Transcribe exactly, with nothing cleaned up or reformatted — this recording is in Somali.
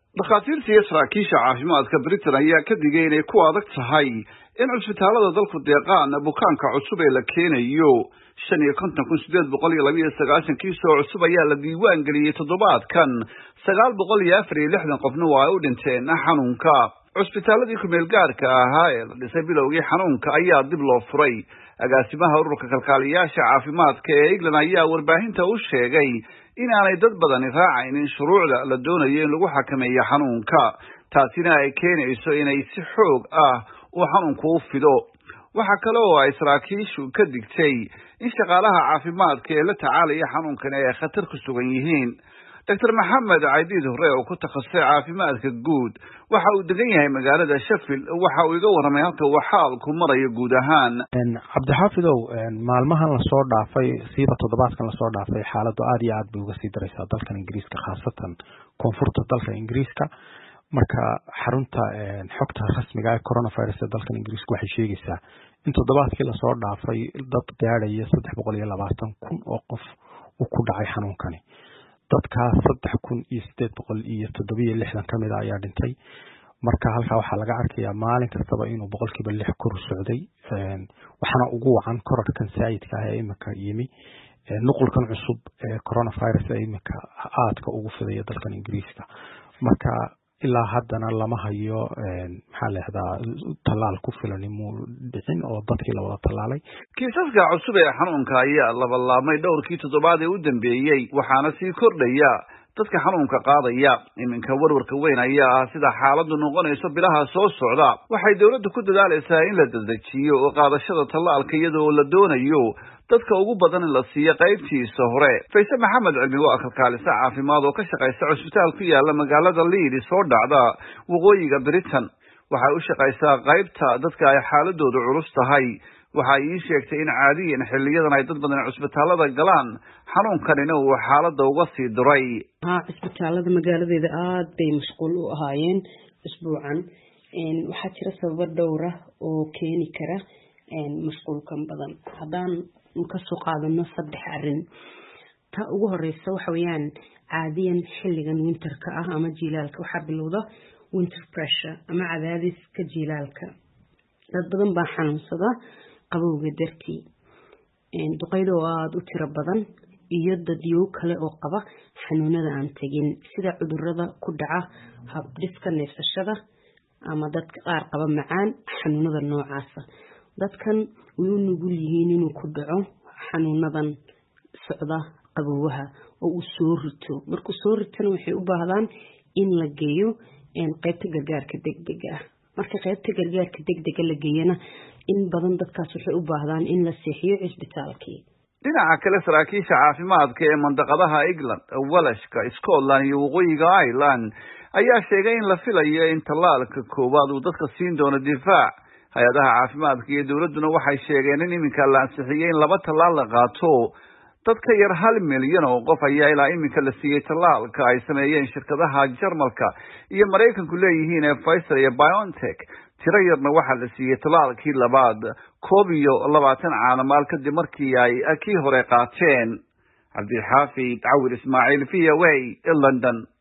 dhakhaatiirta iyo saraakiisha caafimaadka Britain ayaa ka digay inay ku adag tahay in cusbitaalada dalku deeqaan bukaanka cusub ee la keenayo shan iyo konton kun sideed boqol iyo laba iyo sagaashan kiis oo cusub ayaa la diiwaan geliyay toddobaadkan sagaal boqol iyo afar iyo lixdan qofna waa ay u dhinteen xanuunka. cusbitaaladii ku meel gaarka ahaa ee la dhisay bilowgii xanuunka ayaa dib loo furay. agaasimaha ururka kalkaaliyaasha caafimaadka ee England ayaa warbaahinta u sheegay in aanay dad badani raacaynin shuruucda la doonayo in lagu xakameeyo xanuunka, taasina ay keenayso inay si xoog ah uu xanuunku u fido. waxa kale oo ay saraakiishu ka digtay in shaqaalaha caafimaadka ee la tacaalaya xanuunkan ay khatar ku sugan yihiin. Doctor Maxamed Caydiid Hore oo ku takhasusay caafimaadka guud waxa uu degan yahay magaalada Sheffield, waxa uu iga warramay halka uu xaalku marayo guud ahaan. Cabdixaafidow, maalmahan la soo dhaafay siiba toddobaadkan la soo dhaafay xaaladdu aad iyo aad bay uga sii daraysaa dalkan Ingiriiska, khaasatan koonfurta dalka Ingiriiska. marka xarunta xogta rasmiga ah coronavirus ee dalkan Ingiriiska waxay sheegaysaa in toddobaadkii la soo dhaafay dad gaadhaya saddex boqol iyo labaatan kun oo qof uu ku dhacay xanuunkani. dadkaas saddex kun iyo sideed boqol iyo toddoba iyo lixdan ka mid ah ayaa dhintay. marka halkaa waxaa laga arkayaa maalin kastaba inuu boqolkiiba lix kor socday, waxaana ugu wacan kororkan saayidka ah ee imika yimi nuqulkan cusub ee coronavirus ee imika aadka ugu fidaya dalkan Ingiriiska. marka ilaa haddana lama hayo maxaa la yiraahdaa tallaal ku filan inuu dhicin oo dadkii la wada tallaalay. kiisaska cusub ee xanuunka ayaa laba laabmay dhowrkii toddobaad ee u dambeeyay, waxaana sii kordhaya dadka xanuunka qaadaya. iminka warwarka weyn ayaa ah sida xaaladdu noqonayso bilaha soo socda. waxay dawladdu ku dadaalaysaa in la dedejiyo oo qaadashada tallaalka iyadoo la doonayo dadka ugu badan in la siiyo qaybtiisa hore. Fayse Maxamed Cilmi waa kalkaalisa caafimaad oo ka shaqaysa cusbitaal ku yaala magaalada Leeds soo dhacda waqooyiga Britain. waxay u shaqaysaa qaybta dadka ay xaaladoodu culus tahay. waxay ii sheegtay in caadiyan xilliyadan ay dad badan cusbitaalada galaan xanuunkanina uu xaaladda uga sii duray. ha cusbitaalada magaaladeeda aad bay mashquul u ahaayeen isbuucan. waxaa jira sababo dhowr ah oo keeni kara mashquulkan badan. haddaan ka soo qaadano saddex arrin. ta ugu horeysa waxa weeyaan caadiyan xilligan winterka ah ama jiilaalka waxaa bilowda winter pressure ama cadaadiska jiilaalka. dad badan baa xanuunsada qabowga dartii, duqeydo oo aada u tiro badan iyo dadyo kale oo qaba xanuunada aan tegin sida cudurrada ku dhaca habdhiska neefsashada ama dadka qaar qaba macaan xanuunada noocaasa. dadkan way u nugul yihiin inuu ku dhaco xanuunadan socda qabowga oo uu soo rito. markuu soo ritana waxay u baahdaan in la geeyo qaybta gargaarka degdega ah. marka qaybta gargaarka degdega la geeyana in badan dadkaas waxay u baahdaan in la seexiyo cisbitaalkii. dhinaca kale saraakiisha caafimaadka ee mandaqadaha England, Welshka, Scotland iyo waqooyiga Ireland ayaa sheegay in la filayo in tallaalka koowaad uu dadka siin doono difaac. hay-adaha caafimaadka iyo dawladduna waxay sheegeen in iminka la ansixiyay in laba tallaal la qaato. dad ka yar hal milyan oo qof ayaa ilaa iminka la siiyey tallaalka ay sameeyeen shirkadaha Jarmalka iyo Mareykanku leeyihiin ee Pfizer iyo BioNTech. tiro yarna waxaa la siiyey tallaalkii labaad koob iyo labaatan caanamaal kadib markii ay kii hore qaateen. Cabdixaafid Cawir Ismaaciil, V O A, London.